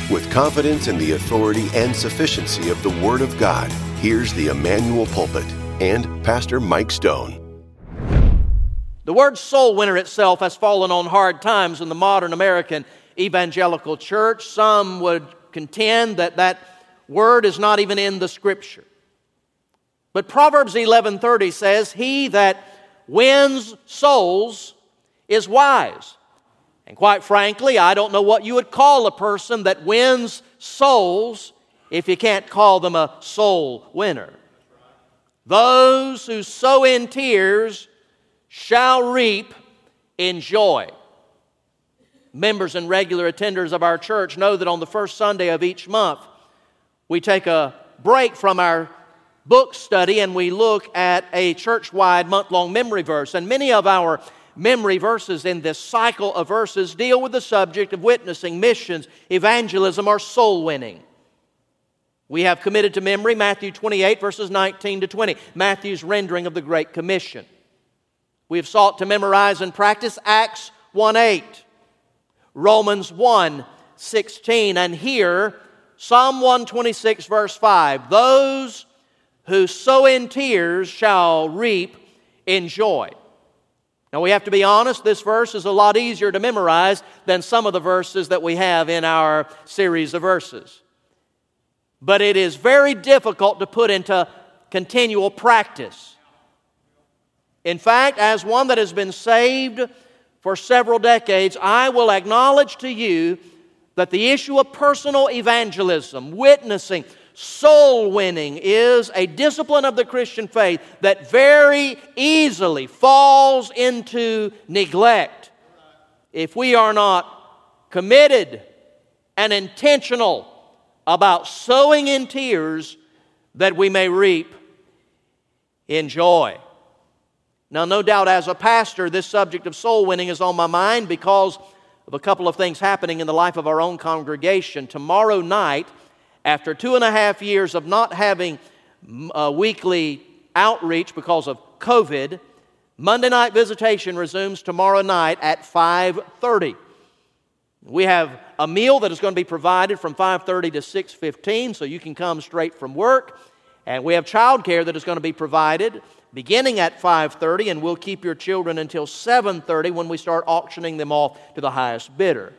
With confidence in the authority and sufficiency of the Word of God, here's the Emmanuel Pulpit and Pastor Mike Stone. The word soul winner itself has fallen on hard times in the modern American evangelical church. Some would contend that that word is not even in the Scripture. But Proverbs 11:30 says, "He that wins souls is wise." And quite frankly, I don't know what you would call a person that wins souls if you can't call them a soul winner. Those who sow in tears shall reap in joy. Members and regular attenders of our church know that on the first Sunday of each month, we take a break from our book study and we look at a church-wide month-long memory verse. And many of our memory verses in this cycle of verses deal with the subject of witnessing, missions, evangelism, or soul winning. We have committed to memory Matthew 28, verses 19 to 20, Matthew's rendering of the Great Commission. We have sought to memorize and practice Acts 1:8, Romans 1:16, and here, Psalm 126, verse 5, "Those who sow in tears shall reap in joy." Now we have to be honest, this verse is a lot easier to memorize than some of the verses that we have in our series of verses. But it is very difficult to put into continual practice. In fact, as one that has been saved for several decades, I will acknowledge to you that the issue of personal evangelism, witnessing, soul winning is a discipline of the Christian faith that very easily falls into neglect if we are not committed and intentional about sowing in tears that we may reap in joy. Now, no doubt as a pastor, this subject of soul winning is on my mind because of a couple of things happening in the life of our own congregation. Tomorrow night, after 2.5 years of not having weekly outreach because of COVID, Monday night visitation resumes tomorrow night at 5:30. We have a meal that is going to be provided from 5:30 to 6:15, so you can come straight from work. And we have child care that is going to be provided beginning at 5:30, and we'll keep your children until 7:30 when we start auctioning them off to the highest bidder.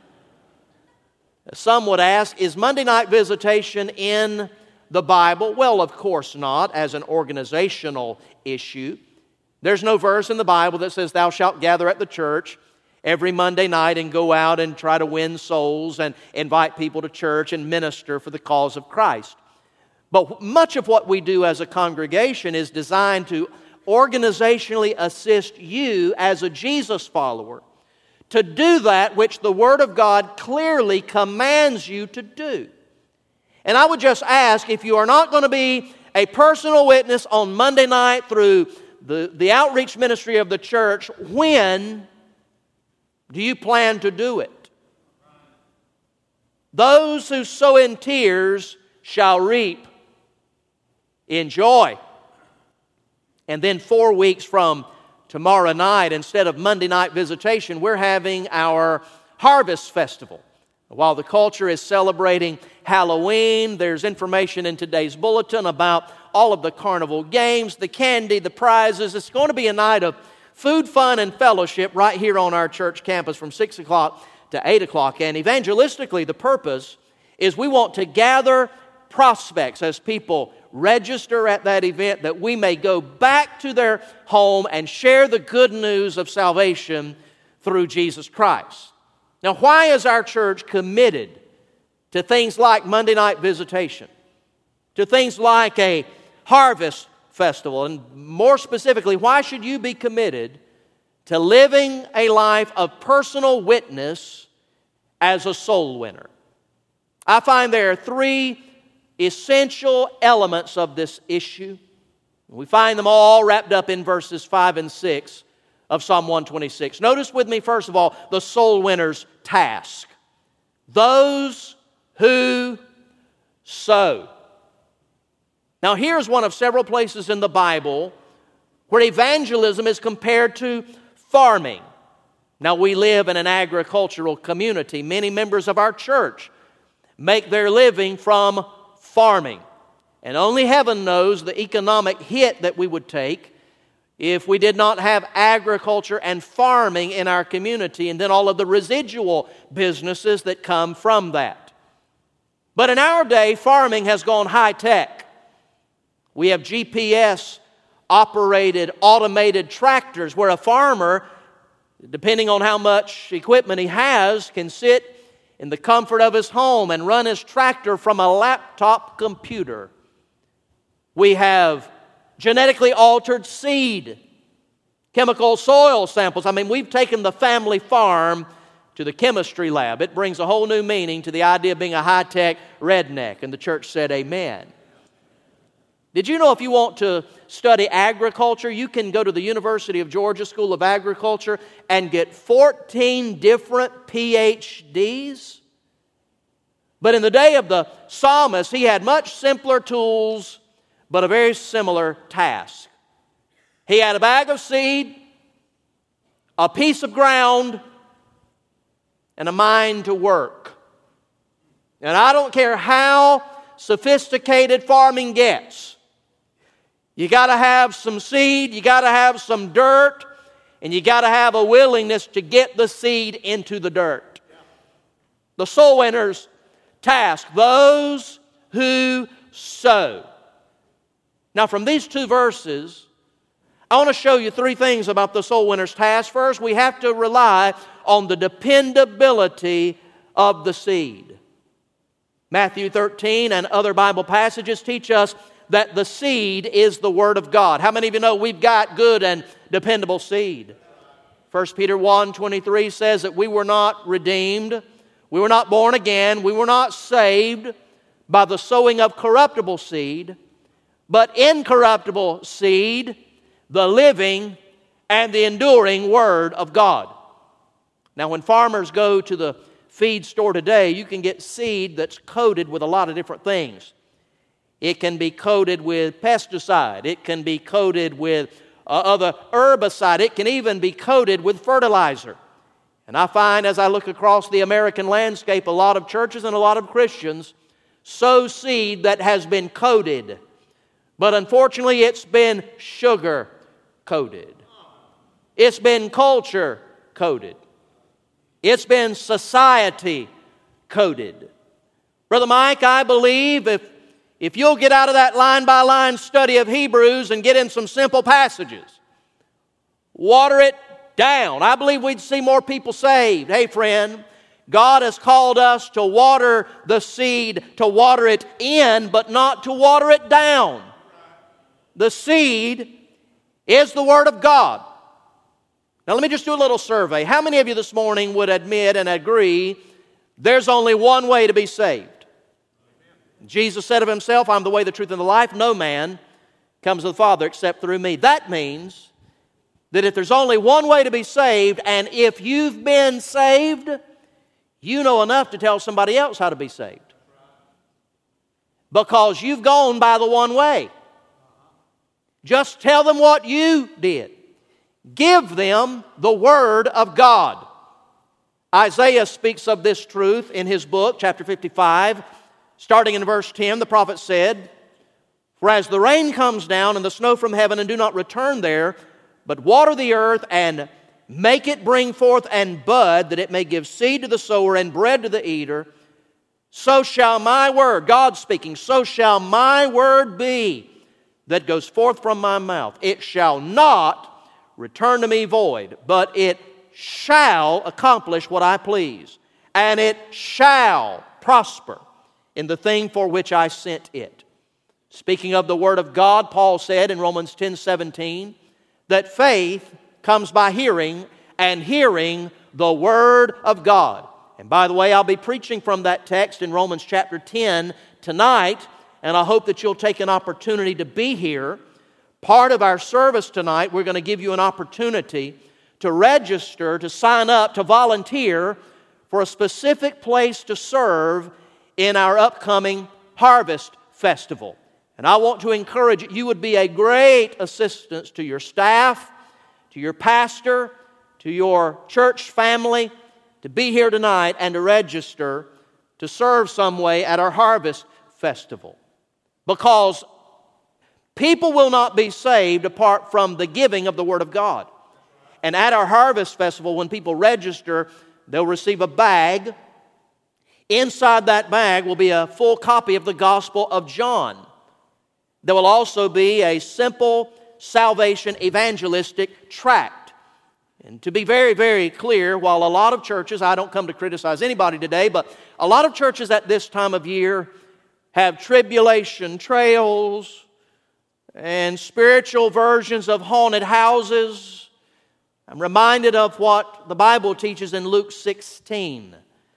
Some would ask, is Monday night visitation in the Bible? Well, of course not, as an organizational issue. There's no verse in the Bible that says, "Thou shalt gather at the church every Monday night and go out and try to win souls and invite people to church and minister for the cause of Christ." But much of what we do as a congregation is designed to organizationally assist you as a Jesus follower to do that which the Word of God clearly commands you to do. And I would just ask, if you are not going to be a personal witness on Monday night through the outreach ministry of the church, when do you plan to do it? Those who sow in tears shall reap in joy. And then 4 weeks from tomorrow night, instead of Monday night visitation, we're having our Harvest Festival. While the culture is celebrating Halloween, there's information in today's bulletin about all of the carnival games, the candy, the prizes. It's going to be a night of food, fun, and fellowship right here on our church campus from 6 o'clock to 8 o'clock. And evangelistically, the purpose is we want to gather prospects as people register at that event, that we may go back to their home and share the good news of salvation through Jesus Christ. Now, why is our church committed to things like Monday night visitation, to things like a harvest festival, and more specifically, why should you be committed to living a life of personal witness as a soul winner? I find there are three essential elements of this issue. We find them all wrapped up in verses 5 and 6 of Psalm 126. Notice with me, first of all, the soul winner's task. Those who sow. Now, here's one of several places in the Bible where evangelism is compared to farming. Now, we live in an agricultural community. Many members of our church make their living from farming. And only heaven knows the economic hit that we would take if we did not have agriculture and farming in our community, and then all of the residual businesses that come from that. But in our day, farming has gone high-tech. We have GPS-operated, automated tractors where a farmer, depending on how much equipment he has, can sit in the comfort of his home and run his tractor from a laptop computer. We have genetically altered seed, chemical soil samples. We've taken the family farm to the chemistry lab. It brings a whole new meaning to the idea of being a high-tech redneck. And the church said amen. Did you know if you want to study agriculture, you can go to the University of Georgia School of Agriculture and get 14 different PhDs? But in the day of the psalmist, he had much simpler tools, but a very similar task. He had a bag of seed, a piece of ground, and a mind to work. And I don't care how sophisticated farming gets. You got to have some seed, you got to have some dirt, and you got to have a willingness to get the seed into the dirt. The soul winner's task, those who sow. Now, from these two verses, I want to show you three things about the soul winner's task. First, we have to rely on the dependability of the seed. Matthew 13 and other Bible passages teach us that the seed is the Word of God. How many of you know we've got good and dependable seed? 1 Peter 1:23 says that we were not redeemed, we were not born again, we were not saved by the sowing of corruptible seed, but incorruptible seed, the living and the enduring Word of God. Now, when farmers go to the feed store today, you can get seed that's coated with a lot of different things. It can be coated with pesticide. It can be coated with other herbicide. It can even be coated with fertilizer. And I find as I look across the American landscape, a lot of churches and a lot of Christians sow seed that has been coated. But unfortunately, it's been sugar-coated. It's been culture-coated. It's been society-coated. Brother Mike, I believe if you'll get out of that line-by-line study of Hebrews and get in some simple passages, water it down, I believe we'd see more people saved. Hey, friend, God has called us to water the seed, to water it in, but not to water it down. The seed is the Word of God. Now let me just do a little survey. How many of you this morning would admit and agree there's only one way to be saved? Jesus said of Himself, I'm the way, the truth, and the life. No man comes to the Father except through me. That means that if there's only one way to be saved, and if you've been saved, you know enough to tell somebody else how to be saved. Because you've gone by the one way. Just tell them what you did. Give them the Word of God. Isaiah speaks of this truth in his book, chapter 55. Starting in verse 10, the prophet said, For as the rain comes down and the snow from heaven and do not return there, but water the earth and make it bring forth and bud, that it may give seed to the sower and bread to the eater, so shall my word, God speaking, so shall my word be that goes forth from my mouth. It shall not return to me void, but it shall accomplish what I please, and it shall prosper in the thing for which I sent it. Speaking of the Word of God, Paul said in Romans 10:17 that faith comes by hearing, and hearing the Word of God. And by the way, I'll be preaching from that text in Romans chapter 10 tonight, and I hope that you'll take an opportunity to be here. Part of our service tonight, we're going to give you an opportunity to register, to sign up, to volunteer for a specific place to serve in our upcoming Harvest Festival. And I want to encourage you would be a great assistance to your staff, to your pastor, to your church family, to be here tonight and to register to serve some way at our harvest festival. Because people will not be saved apart from the giving of the Word of God. And at our harvest festival, when people register, they'll receive a bag. Inside that bag will be a full copy of the Gospel of John. There will also be a simple salvation evangelistic tract. And to be very, very clear, while a lot of churches, I don't come to criticize anybody today, but a lot of churches at this time of year have tribulation trails and spiritual versions of haunted houses. I'm reminded of what the Bible teaches in Luke 16.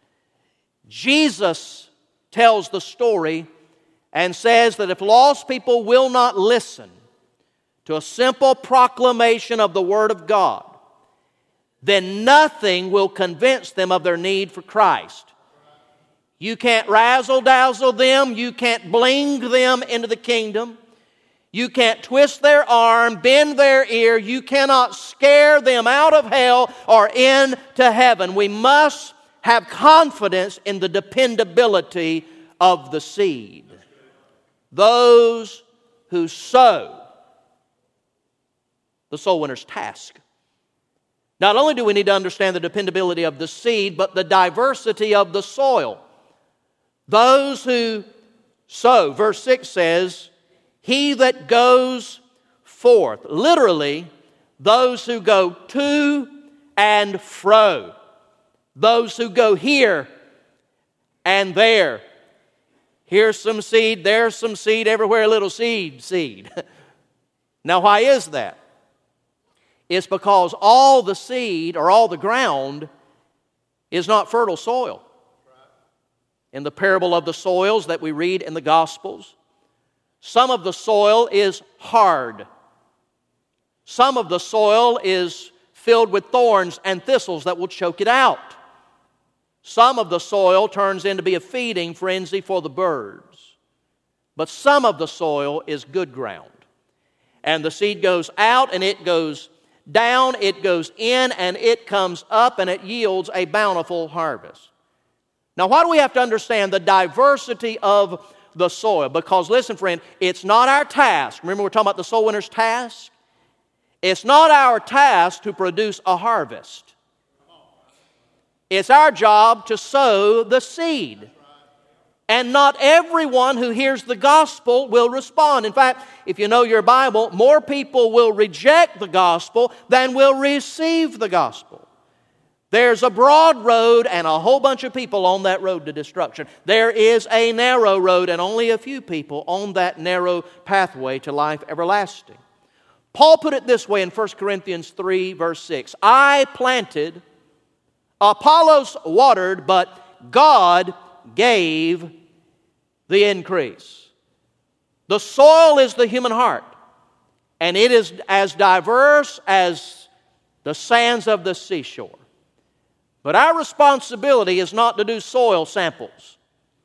Jesus tells the story and says that if lost people will not listen to a simple proclamation of the Word of God, then nothing will convince them of their need for Christ. You can't razzle-dazzle them. You can't bling them into the kingdom. You can't twist their arm, bend their ear. You cannot scare them out of hell or into heaven. We must have confidence in the dependability of the seed. Those who sow, the soul winner's task. Not only do we need to understand the dependability of the seed, but the diversity of the soil. Those who sow, verse 6 says, he that goes forth. Literally, those who go to and fro. Those who go here and there. Here's some seed, there's some seed, everywhere a little seed. Now, why is that? It's because all the seed or all the ground is not fertile soil. In the parable of the soils that we read in the Gospels, some of the soil is hard. Some of the soil is filled with thorns and thistles that will choke it out. Some of the soil turns into be a feeding frenzy for the birds. But some of the soil is good ground. And the seed goes out and it goes down, it goes in and it comes up and it yields a bountiful harvest. Now, why do we have to understand the diversity of the soil? Because, listen, friend, it's not our task. Remember, we're talking about the soul winner's task? It's not our task to produce a harvest. It's our job to sow the seed. And not everyone who hears the gospel will respond. In fact, if you know your Bible, more people will reject the gospel than will receive the gospel. There's a broad road and a whole bunch of people on that road to destruction. There is a narrow road and only a few people on that narrow pathway to life everlasting. Paul put it this way in 1 Corinthians 3, verse 6. I planted, Apollos watered, but God gave the increase. The soil is the human heart, and it is as diverse as the sands of the seashore. But our responsibility is not to do soil samples.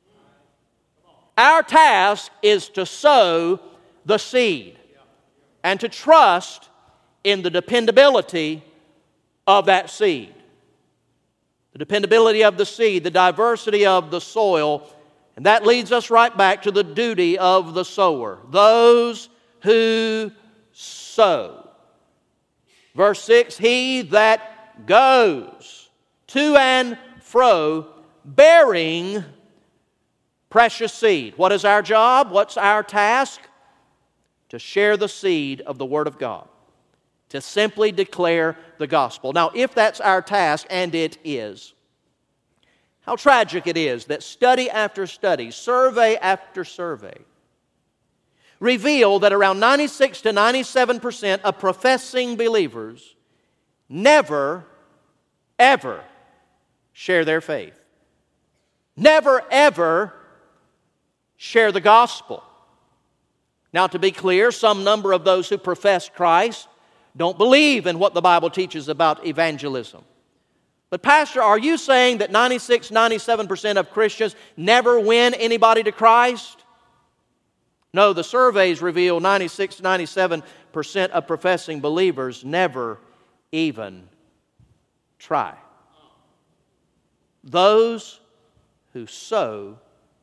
Our task is to sow the seed and to trust in the dependability of that seed. The dependability of the seed, the diversity of the soil, and that leads us right back to the duty of the sower. Those who sow. Verse 6, he that goes to and fro, bearing precious seed. What is our job? What's our task? To share the seed of the Word of God. To simply declare the gospel. Now, if that's our task, and it is, how tragic it is that study after study, survey after survey, reveal that around 96 to 97% of professing believers never, ever share their faith. Never, ever share the gospel. Now, to be clear, some number of those who profess Christ don't believe in what the Bible teaches about evangelism. But Pastor, are you saying that 96, 97% of Christians never win anybody to Christ? No, the surveys reveal 96, 97% of professing believers never even try. Those who sow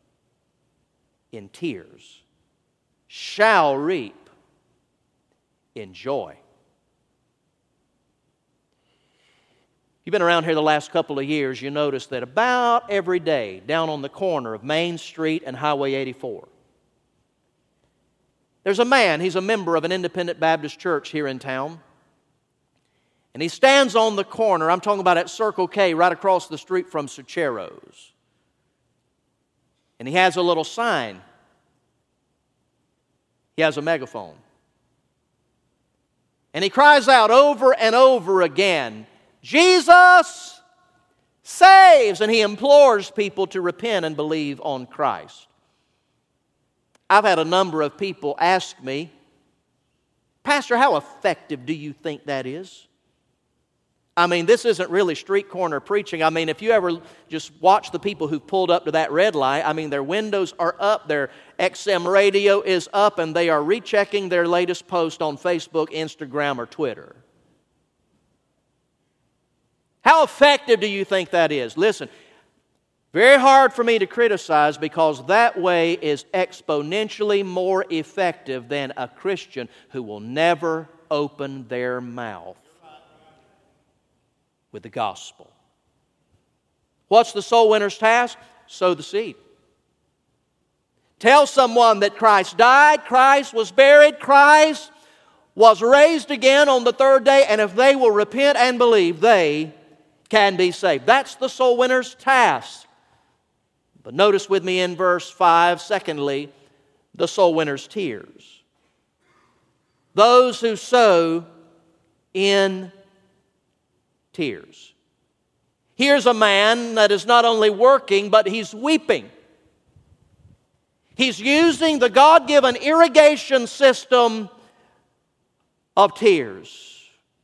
in tears shall reap in joy. If you've been around here the last couple of years, you notice that about every day down on the corner of Main Street and Highway 84, there's a man, he's a member of an independent Baptist church here in town, and he stands on the corner, I'm talking about at Circle K, right across the street from Suchero's, and he has a little sign. He has a megaphone. And he cries out over and over again, Jesus saves! And he implores people to repent and believe on Christ. I've had a number of people ask me, Pastor, how effective do you think that is? I mean, this isn't really street corner preaching. I mean, if you ever just watch the people who've pulled up to that red light, I mean, their windows are up, their XM radio is up, and they are rechecking their latest post on Facebook, Instagram, or Twitter. How effective do you think that is? Listen, very hard for me to criticize because that way is exponentially more effective than a Christian who will never open their mouth with the gospel. What's the soul winner's task? Sow the seed. Tell someone that Christ died, Christ was buried, Christ was raised again on the third day, and if they will repent and believe, they can be saved. That's the soul winner's task. But notice with me in verse 5, secondly, the soul winner's tears. Those who sow in tears. Here's a man that is not only working, but he's weeping. He's using the God-given irrigation system of tears.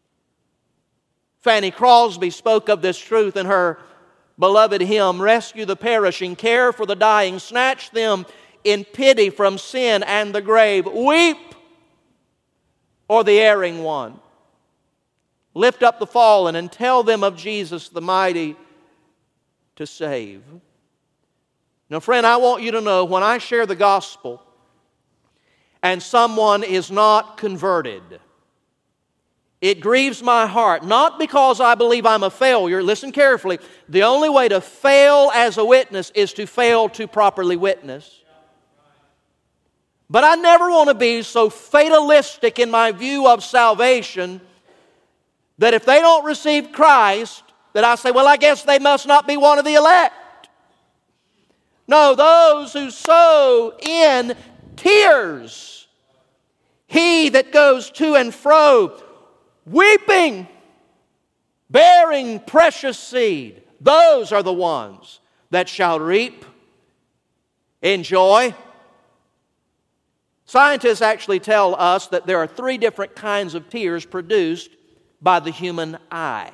Fanny Crosby spoke of this truth in her beloved hymn, Rescue the Perishing, Care for the Dying, Snatch them in pity from sin and the grave. Weep o'er the erring one. Lift up the fallen and tell them of Jesus the mighty to save. Now, friend, I want you to know when I share the gospel and someone is not converted, it grieves my heart, not because I believe I'm a failure. Listen carefully. The only way to fail as a witness is to fail to properly witness. But I never want to be so fatalistic in my view of salvation that if they don't receive Christ, that I say, well, I guess they must not be one of the elect. No, those who sow in tears, he that goes to and fro, weeping, bearing precious seed, those are the ones that shall reap in joy. Scientists actually tell us that there are 3 different kinds of tears produced by the human eye.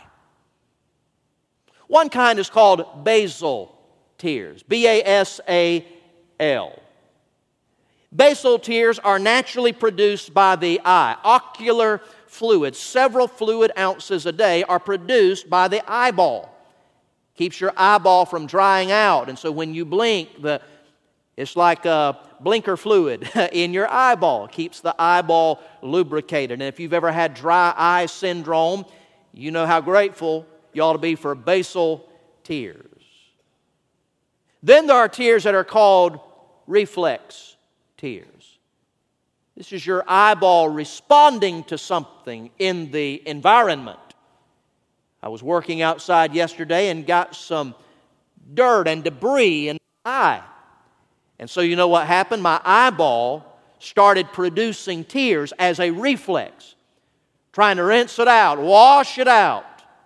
One kind is called basal tears, B-A-S-A-L. Basal tears are naturally produced by the eye. Ocular fluid, several fluid ounces a day, are produced by the eyeball. Keeps your eyeball from drying out, and so when you blink, it's like a blinker fluid in your eyeball. It keeps the eyeball lubricated. And if you've ever had dry eye syndrome, you know how grateful you ought to be for basal tears. Then there are tears that are called reflex tears. This is your eyeball responding to something in the environment. I was working outside yesterday and got some dirt and debris in my eye. And so you know what happened? My eyeball started producing tears as a reflex, trying to rinse it out, wash it out.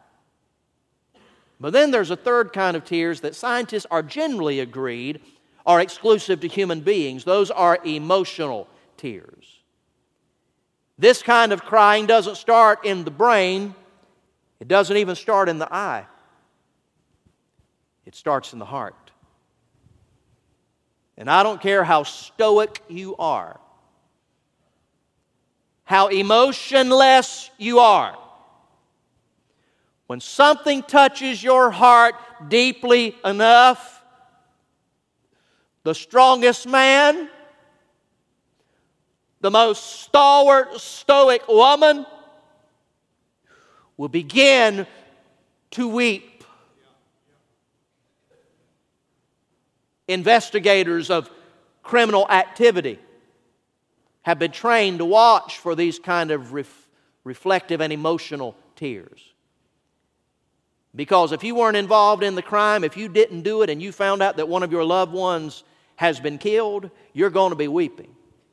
But then there's a third kind of tears that scientists are generally agreed are exclusive to human beings. Those are emotional tears. This kind of crying doesn't start in the brain. It doesn't even start in the eye. It starts in the heart. And I don't care how stoic you are, how emotionless you are. When something touches your heart deeply enough, the strongest man, the most stalwart, stoic woman will begin to weep. Investigators of criminal activity have been trained to watch for these kind of reflective and emotional tears. Because if you weren't involved in the crime, if you didn't do it and you found out that one of your loved ones has been killed, you're going to be weeping.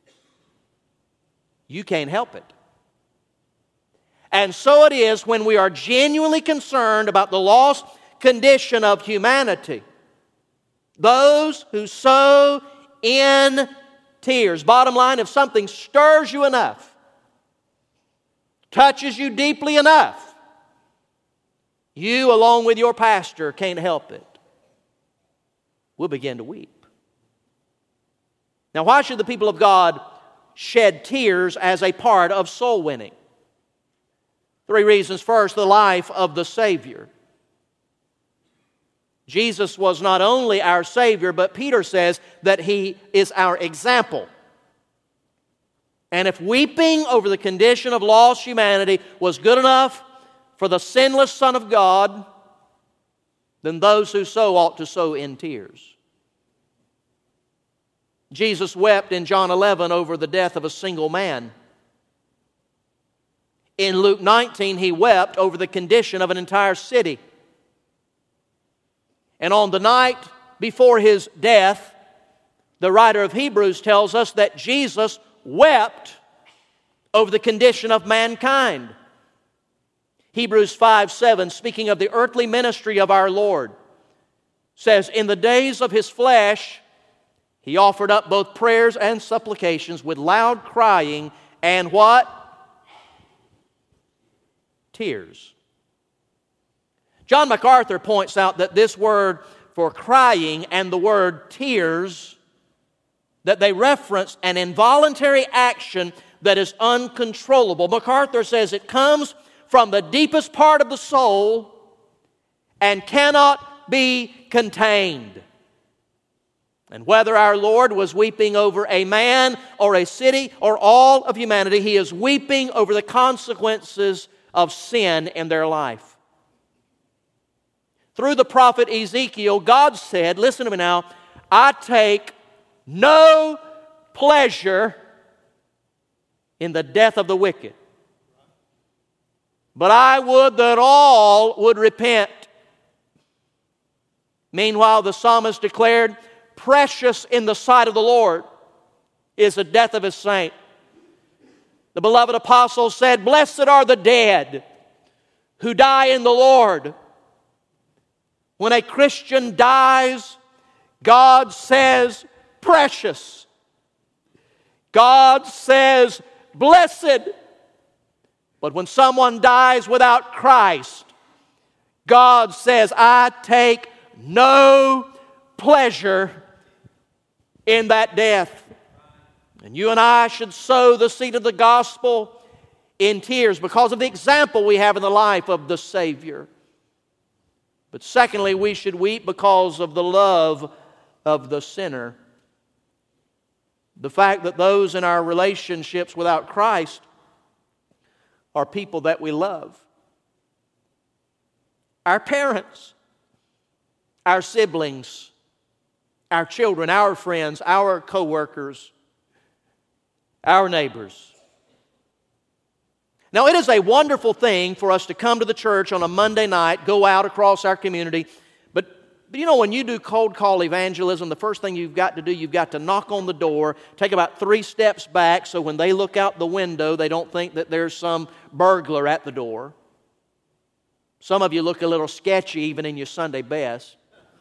You can't help it. And so it is when we are genuinely concerned about the lost condition of humanity. Those who sow in tears. Bottom line, if something stirs you enough, touches you deeply enough, you, along with your pastor, can't help it. We'll begin to weep. Now, why should the people of God shed tears as a part of soul winning? 3 reasons. First, the life of the Savior. Jesus was not only our Savior, but Peter says that He is our example. And if weeping over the condition of lost humanity was good enough for the sinless Son of God, then those who sow ought to sow in tears. Jesus wept in John 11 over the death of a single man. In Luke 19, He wept over the condition of an entire city. And on the night before His death, the writer of Hebrews tells us that Jesus wept over the condition of mankind. Hebrews 5:7, speaking of the earthly ministry of our Lord, says, "In the days of His flesh, He offered up both prayers and supplications with loud crying and" what? Tears. John MacArthur points out that this word for crying and the word tears, that they reference an involuntary action that is uncontrollable. MacArthur says it comes from the deepest part of the soul and cannot be contained. And whether our Lord was weeping over a man or a city or all of humanity, He is weeping over the consequences of sin in their life. Through the prophet Ezekiel, God said, listen to me now, "I take no pleasure in the death of the wicked, but I would that all would repent." Meanwhile, the psalmist declared, "Precious in the sight of the Lord is the death of His saint." The beloved apostle said, "Blessed are the dead who die in the Lord." When a Christian dies, God says, "Precious." God says, "Blessed." But when someone dies without Christ, God says, "I take no pleasure in that death." And you and I should sow the seed of the gospel in tears because of the example we have in the life of the Savior. But secondly, we should weep because of the love of the sinner. The fact that those in our relationships without Christ are people that we love. Our parents, our siblings, our children, our friends, our co-workers, our neighbors. Now, it is a wonderful thing for us to come to the church on a Monday night, go out across our community. But you know, when you do cold call evangelism, the first thing you've got to do, you've got to knock on the door, take about 3 steps back so when they look out the window, they don't think that there's some burglar at the door. Some of you look a little sketchy even in your Sunday best.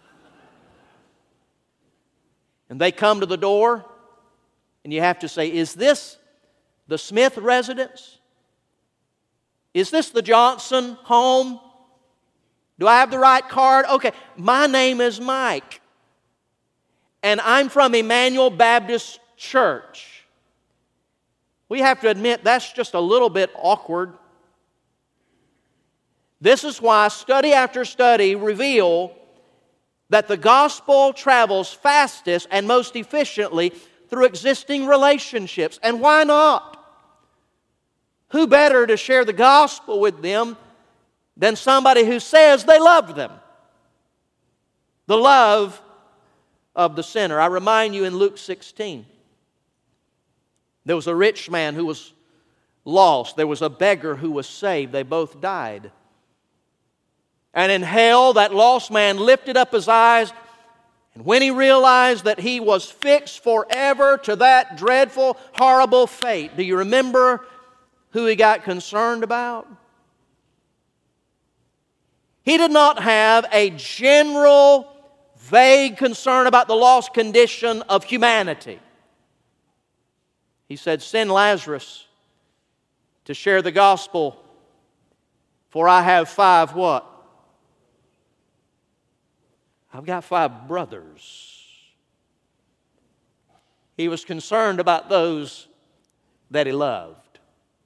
And they come to the door, and you have to say, "Is this the Smith residence? Is this the Johnson home? Do I have the right card? Okay, my name is Mike, and I'm from Emmanuel Baptist Church." We have to admit that's just a little bit awkward. This is why study after study reveal that the gospel travels fastest and most efficiently through existing relationships. And why not? Who better to share the gospel with them than somebody who says they love them? The love of the sinner. I remind you in Luke 16, there was a rich man who was lost. There was a beggar who was saved. They both died. And in hell, that lost man lifted up his eyes, and when he realized that he was fixed forever to that dreadful, horrible fate, do you remember who he got concerned about? He did not have a general, vague concern about the lost condition of humanity. He said, "Send Lazarus to share the gospel, for I have 5 what? I've got 5 brothers." He was concerned about those that he loved.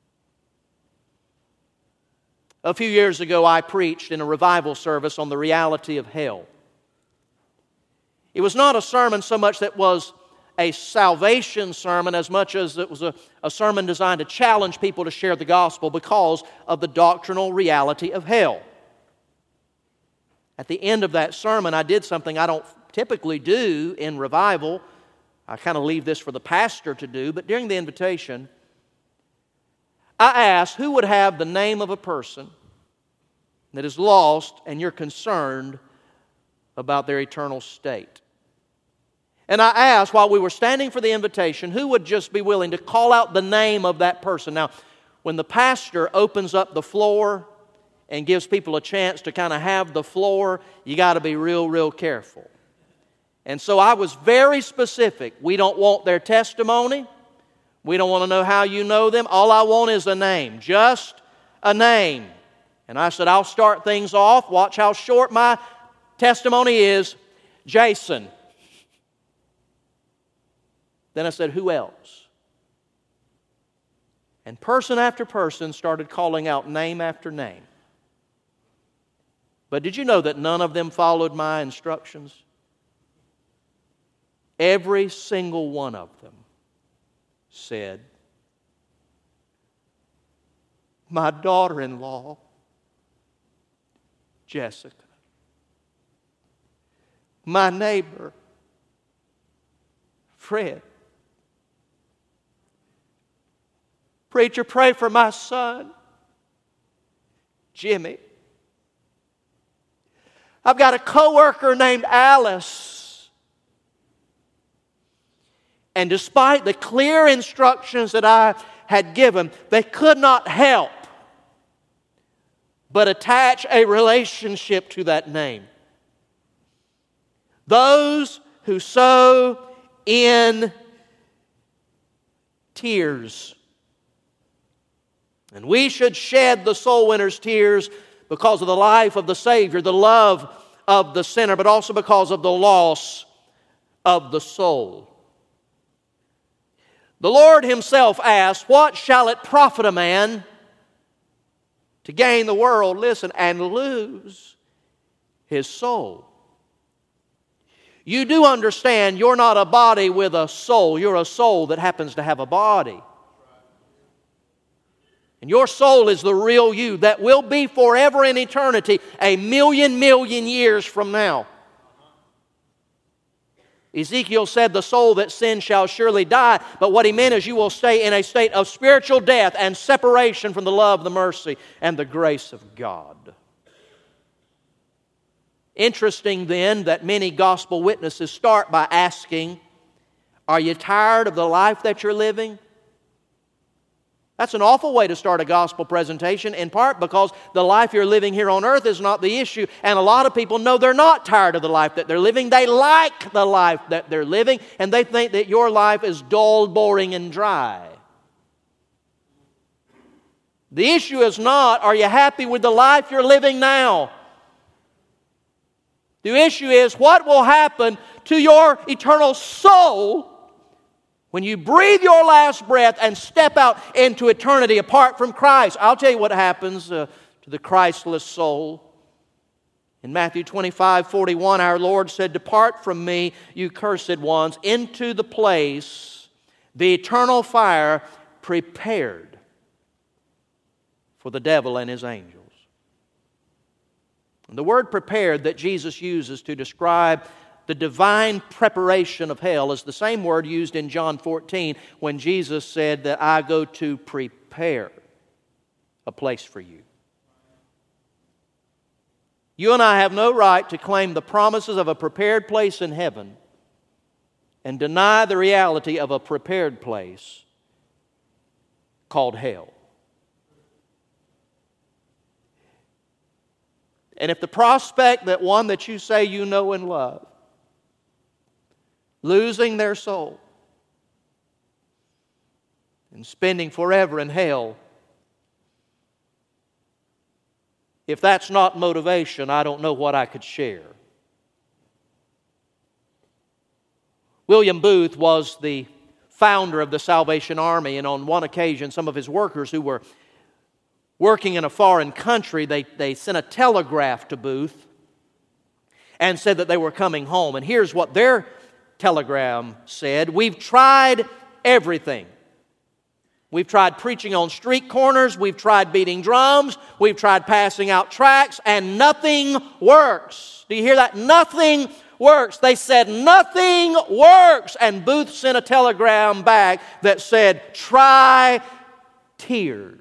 A few years ago, I preached in a revival service on the reality of hell. It was not a sermon so much that was a salvation sermon as much as it was a sermon designed to challenge people to share the gospel because of the doctrinal reality of hell. At the end of that sermon, I did something I don't typically do in revival. I kind of leave this for the pastor to do, but during the invitation, I asked who would have the name of a person that is lost and you're concerned about their eternal state. And I asked, while we were standing for the invitation, who would just be willing to call out the name of that person. Now, when the pastor opens up the floor and gives people a chance to kind of have the floor, you got to be real careful. And so I was very specific. We don't want their testimony. We don't want to know how you know them. All I want is a name, just a name. And I said, I'll start things off. Watch how short my testimony is. Jason. Then I said, who else? And person after person started calling out name after name. But did you know that none of them followed my instructions? Every single one of them said, my daughter-in-law, Jessica. My neighbor, Fred. Preacher, pray for my son, Jimmy. I've got a coworker named Alice. And despite the clear instructions that I had given, they could not help but attach a relationship to that name. Those who sow in tears. And we should shed the soul winner's tears because of the life of the Savior, the love of the sinner, but also because of the loss of the soul. The Lord Himself asked, what shall it profit a man to gain the world, listen, and lose his soul? You do understand you're not a body with a soul. You're a soul that happens to have a body. And your soul is the real you that will be forever in eternity, a million years from now. Ezekiel said the soul that sins shall surely die, but what he meant is you will stay in a state of spiritual death and separation from the love, the mercy, and the grace of God. Interesting then that many gospel witnesses start by asking, are you tired of the life that you're living? That's an awful way to start a gospel presentation, in part because the life you're living here on earth is not the issue. And a lot of people know they're not tired of the life that they're living. They like the life that they're living, and they think that your life is dull, boring, and dry. The issue is not, are you happy with the life you're living now? The issue is, what will happen to your eternal soul when you breathe your last breath and step out into eternity apart from Christ? I'll tell you what happens to the Christless soul. In Matthew 25:41, our Lord said, "Depart from me, you cursed ones, into the place, the eternal fire prepared for the devil and his angels." And the word prepared that Jesus uses to describe the divine preparation of hell is the same word used in John 14 when Jesus said that I go to prepare a place for you. You and I have no right to claim the promises of a prepared place in heaven and deny the reality of a prepared place called hell. And if the prospect that one that you say you know and love, losing their soul and spending forever in hell, if that's not motivation, I don't know what I could share. William Booth was the founder of the Salvation Army, and on one occasion, some of his workers who were working in a foreign country, they sent a telegraph to Booth and said that they were coming home. And here's what their telegram said: "We've tried everything. We've tried preaching on street corners, we've tried beating drums, we've tried passing out tracts, and nothing works." Do you hear that? Nothing works. They said nothing works. And Booth sent a telegram back that said, "Try tears."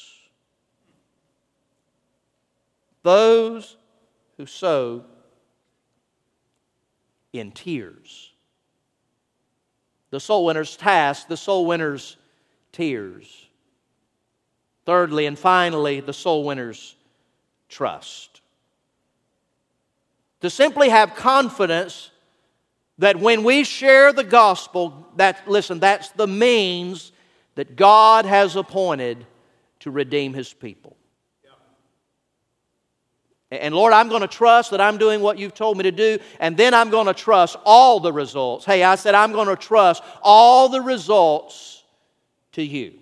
Those who sow in tears. The soul winner's task, the soul winner's tears. Thirdly and finally, the soul winner's trust. To simply have confidence that when we share the gospel, that's the means that God has appointed to redeem His people. And Lord, I'm going to trust that I'm doing what You've told me to do, and then I'm going to trust all the results. Hey, I said I'm going to trust all the results to You.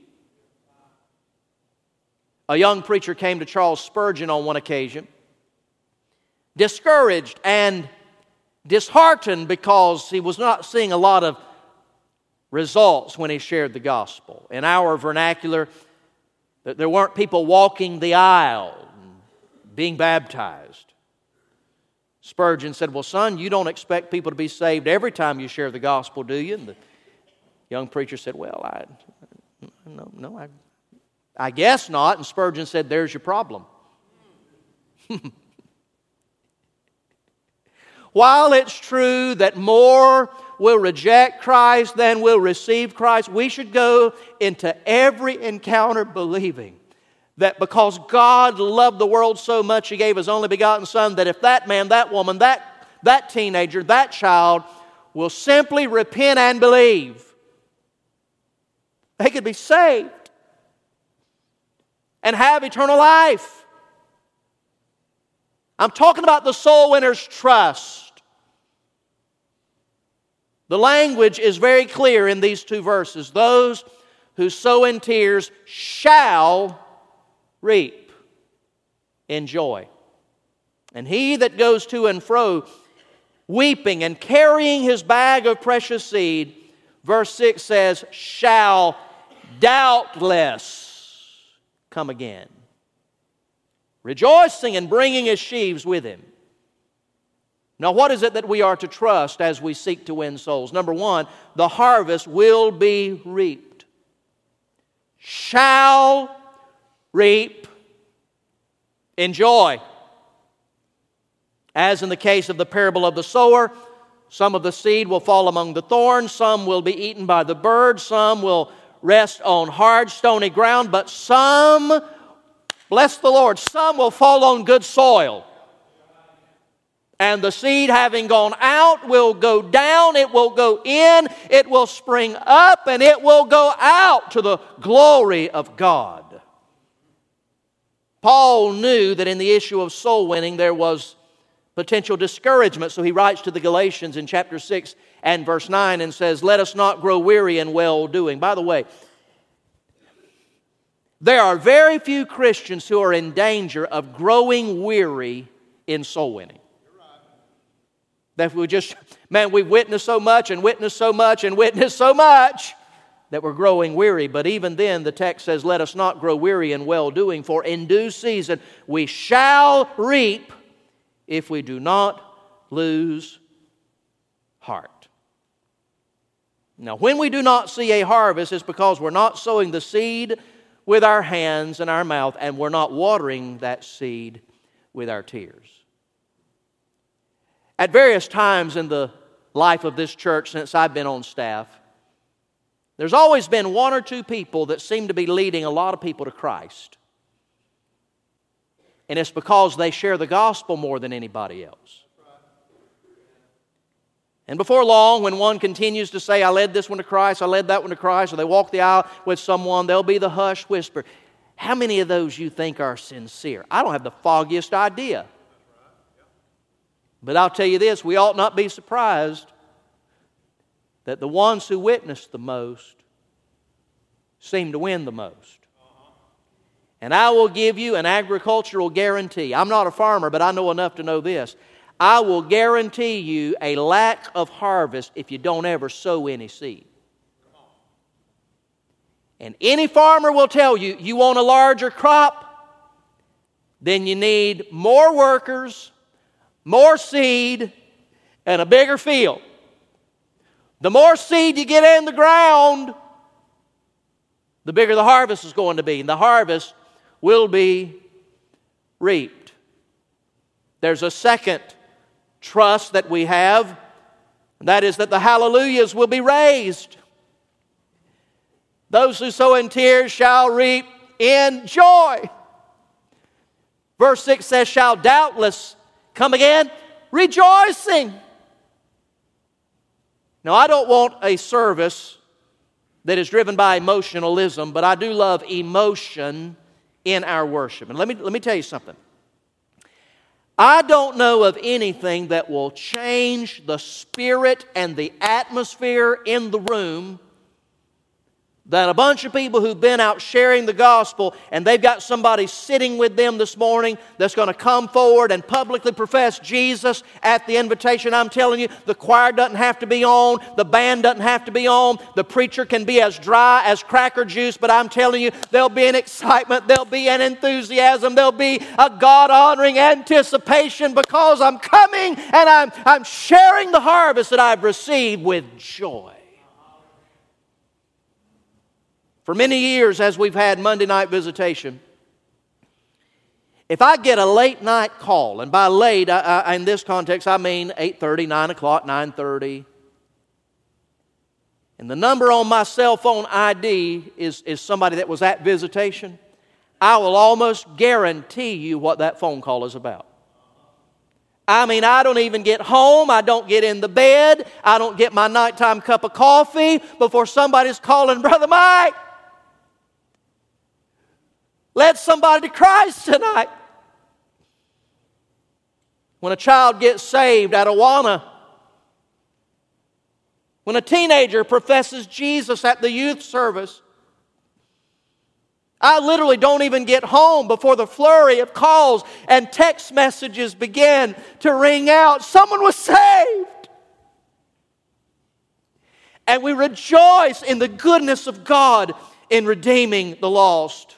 A young preacher came to Charles Spurgeon on one occasion, discouraged and disheartened because he was not seeing a lot of results when he shared the gospel. In our vernacular, there weren't people walking the aisle, being baptized. Spurgeon said, "Well, son, you don't expect people to be saved every time you share the gospel, do you?" And the young preacher said, "Well, I guess not." And Spurgeon said, "There's your problem." While it's true that more will reject Christ than will receive Christ, we should go into every encounter believing that because God loved the world so much, He gave His only begotten Son, that if that man, that woman, that teenager, that child will simply repent and believe, they could be saved and have eternal life. I'm talking about the soul winner's trust. The language is very clear in these two verses. Those who sow in tears shall reap in joy. And he that goes to and fro, weeping and carrying his bag of precious seed, verse 6 says, shall doubtless come again, rejoicing and bringing his sheaves with him. Now, what is it that we are to trust as we seek to win souls? Number one, the harvest will be reaped. Shall reap in joy. As in the case of the parable of the sower, some of the seed will fall among the thorns, some will be eaten by the birds, some will rest on hard, stony ground, but some, bless the Lord, some will fall on good soil. And the seed, having gone out, will go down, it will go in, it will spring up, and it will go out to the glory of God. Paul knew that in the issue of soul winning there was potential discouragement, so he writes to the Galatians in chapter 6 and verse 9 and says, let us not grow weary in well-doing. By the way, there are very few Christians who are in danger of growing weary in soul winning. That we just, man, we've witnessed so much and witnessed so much and witnessed so much that we're growing weary. But even then, the text says, let us not grow weary in well-doing, for in due season we shall reap if we do not lose heart. Now, when we do not see a harvest, it's because we're not sowing the seed with our hands and our mouth, and we're not watering that seed with our tears. At various times in the life of this church since I've been on staff, there's always been one or two people that seem to be leading a lot of people to Christ. And it's because they share the gospel more than anybody else. And before long, when one continues to say, I led this one to Christ, I led that one to Christ, or they walk the aisle with someone, there'll be the hushed whisper. How many of those you think are sincere? I don't have the foggiest idea. But I'll tell you this, we ought not be surprised that the ones who witness the most seem to win the most. And I will give you an agricultural guarantee. I'm not a farmer, but I know enough to know this. I will guarantee you a lack of harvest if you don't ever sow any seed. And any farmer will tell you, you want a larger crop, then you need more workers, more seed, and a bigger field. The more seed you get in the ground, the bigger the harvest is going to be. And the harvest will be reaped. There's a second trust that we have, and that is that the hallelujahs will be raised. Those who sow in tears shall reap in joy. Verse 6 says, shall doubtless come again, rejoicing. Now, I don't want a service that is driven by emotionalism, but I do love emotion in our worship. And let me tell you something. I don't know of anything that will change the spirit and the atmosphere in the room than a bunch of people who've been out sharing the gospel, and they've got somebody sitting with them this morning that's going to come forward and publicly profess Jesus at the invitation. I'm telling you, the choir doesn't have to be on, the band doesn't have to be on, the preacher can be as dry as cracker juice, but I'm telling you, there'll be an excitement, there'll be an enthusiasm, there'll be a God-honoring anticipation because I'm coming and I'm sharing the harvest that I've received with joy. For many years, as we've had Monday night visitation, if I get a late night call, and by late, in this context, I mean 8:30, 9 o'clock, 9:30, and the number on my cell phone ID is somebody that was at visitation, I will almost guarantee you what that phone call is about. I mean, I don't even get home, I don't get in the bed, I don't get my nighttime cup of coffee before somebody's calling, Brother Mike, led somebody to Christ tonight. When a child gets saved at Awana, when a teenager professes Jesus at the youth service, I literally don't even get home before the flurry of calls and text messages begin to ring out. Someone was saved. And we rejoice in the goodness of God in redeeming the lost.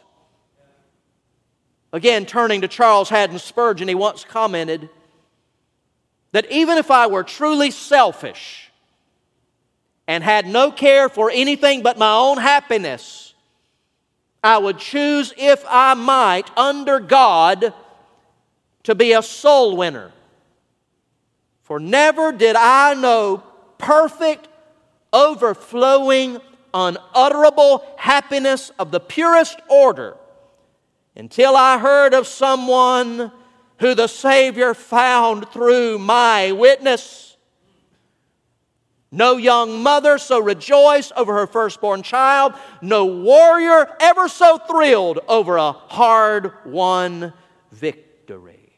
Again, turning to Charles Haddon Spurgeon, he once commented that even if I were truly selfish and had no care for anything but my own happiness, I would choose, if I might, under God, to be a soul winner. For never did I know perfect, overflowing, unutterable happiness of the purest order until I heard of someone who the Savior found through my witness. No young mother so rejoiced over her firstborn child. No warrior ever so thrilled over a hard-won victory.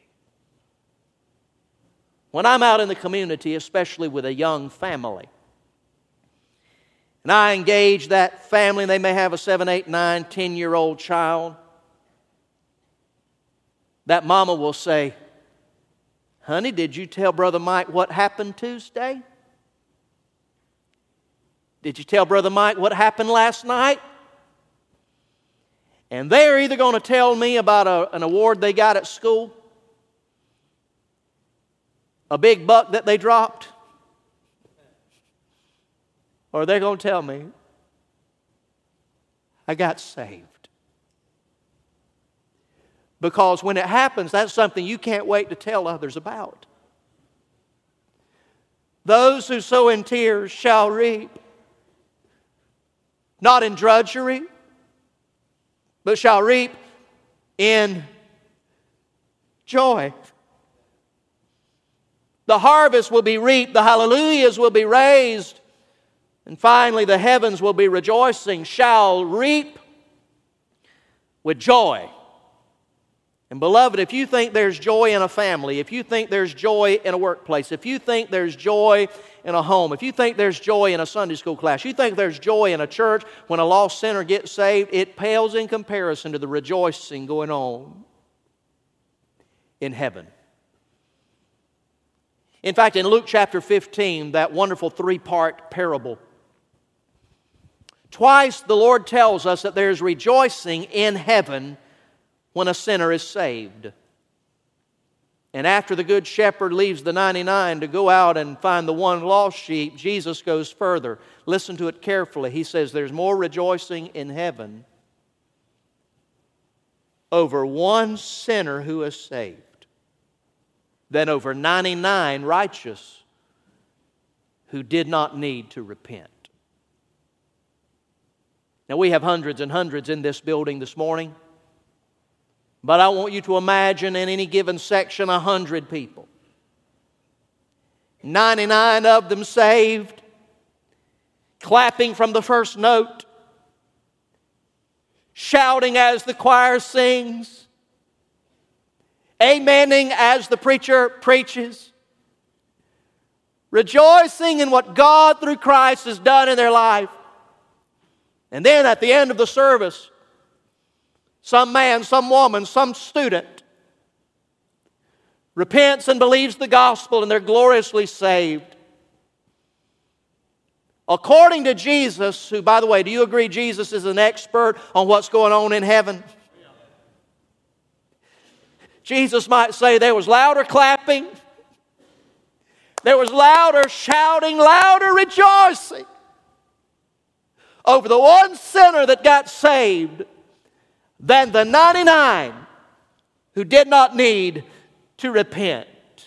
When I'm out in the community, especially with a young family, and I engage that family, they may have a 7, 8, 9, 10-year-old child, that mama will say, Honey, did you tell Brother Mike what happened Tuesday? Did you tell Brother Mike what happened last night? And they're either going to tell me about an award they got at school, a big buck that they dropped, or they're going to tell me, I got saved. Because when it happens, that's something you can't wait to tell others about. Those who sow in tears shall reap, not in drudgery, but shall reap in joy. The harvest will be reaped, the hallelujahs will be raised, and finally the heavens will be rejoicing, shall reap with joy. And beloved, if you think there's joy in a family, if you think there's joy in a workplace, if you think there's joy in a home, if you think there's joy in a Sunday school class, you think there's joy in a church when a lost sinner gets saved, it pales in comparison to the rejoicing going on in heaven. In fact, in Luke chapter 15, that wonderful three-part parable, twice the Lord tells us that there's rejoicing in heaven when a sinner is saved. And after the good shepherd leaves the 99 to go out and find the one lost sheep, Jesus goes further. Listen to it carefully. He says there's more rejoicing in heaven over one sinner who is saved than over 99 righteous who did not need to repent. Now, we have hundreds and hundreds in this building this morning. But I want you to imagine in any given section 100 people. 99 of them saved, clapping from the first note, shouting as the choir sings, amening as the preacher preaches, rejoicing in what God through Christ has done in their life. And then at the end of the service, some man, some woman, some student repents and believes the gospel and they're gloriously saved. According to Jesus, who, by the way, do you agree Jesus is an expert on what's going on in heaven? Jesus might say there was louder clapping, there was louder shouting, louder rejoicing over the one sinner that got saved than the 99 who did not need to repent.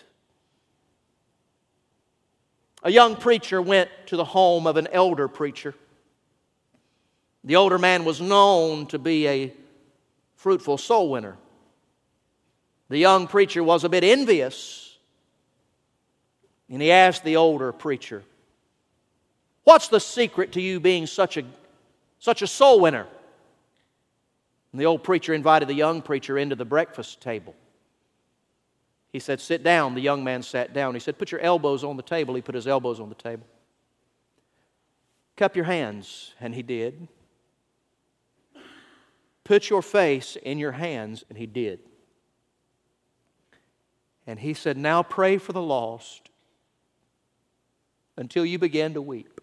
A young preacher went to the home of an elder preacher. The older man was known to be a fruitful soul winner. The young preacher was a bit envious, and he asked the older preacher, "What's the secret to you being such a soul winner?" And the old preacher invited the young preacher into the breakfast table. He said, "Sit down." The young man sat down. He said, "Put your elbows on the table." He put his elbows on the table. "Cup your hands." And he did. "Put your face in your hands." And he did. And he said, "Now pray for the lost until you begin to weep."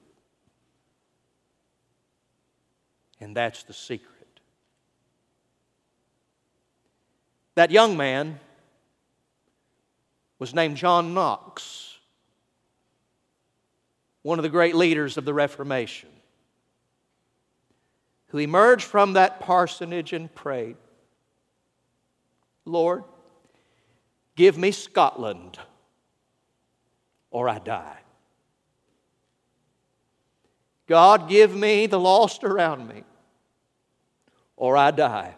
And that's the secret. That young man was named John Knox, one of the great leaders of the Reformation, who emerged from that parsonage and prayed, "Lord, give me Scotland or I die. God, give me the lost around me or I die."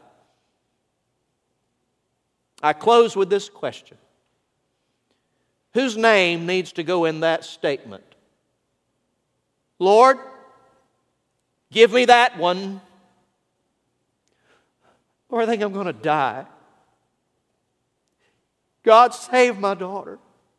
I close with this question. Whose name needs to go in that statement? Lord, give me that one, or I think I'm going to die. God, save my daughter.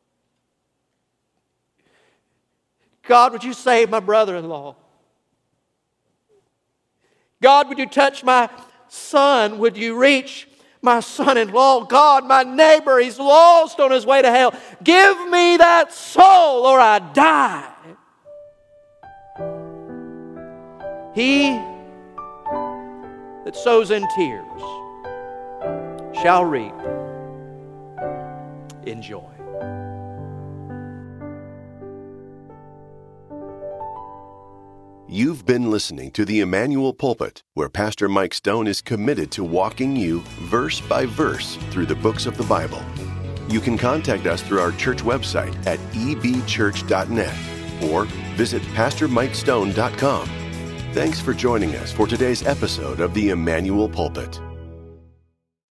God, would you save my brother-in-law? God, would you touch my son? Would you reach my son-in-law. God, my neighbor, he's lost on his way to hell. Give me that soul or I die. He that sows in tears shall reap in joy. You've been listening to the Emmanuel Pulpit, where Pastor Mike Stone is committed to walking you verse by verse through the books of the Bible. You can contact us through our church website at ebchurch.net or visit pastormikestone.com. Thanks for joining us for today's episode of the Emmanuel Pulpit.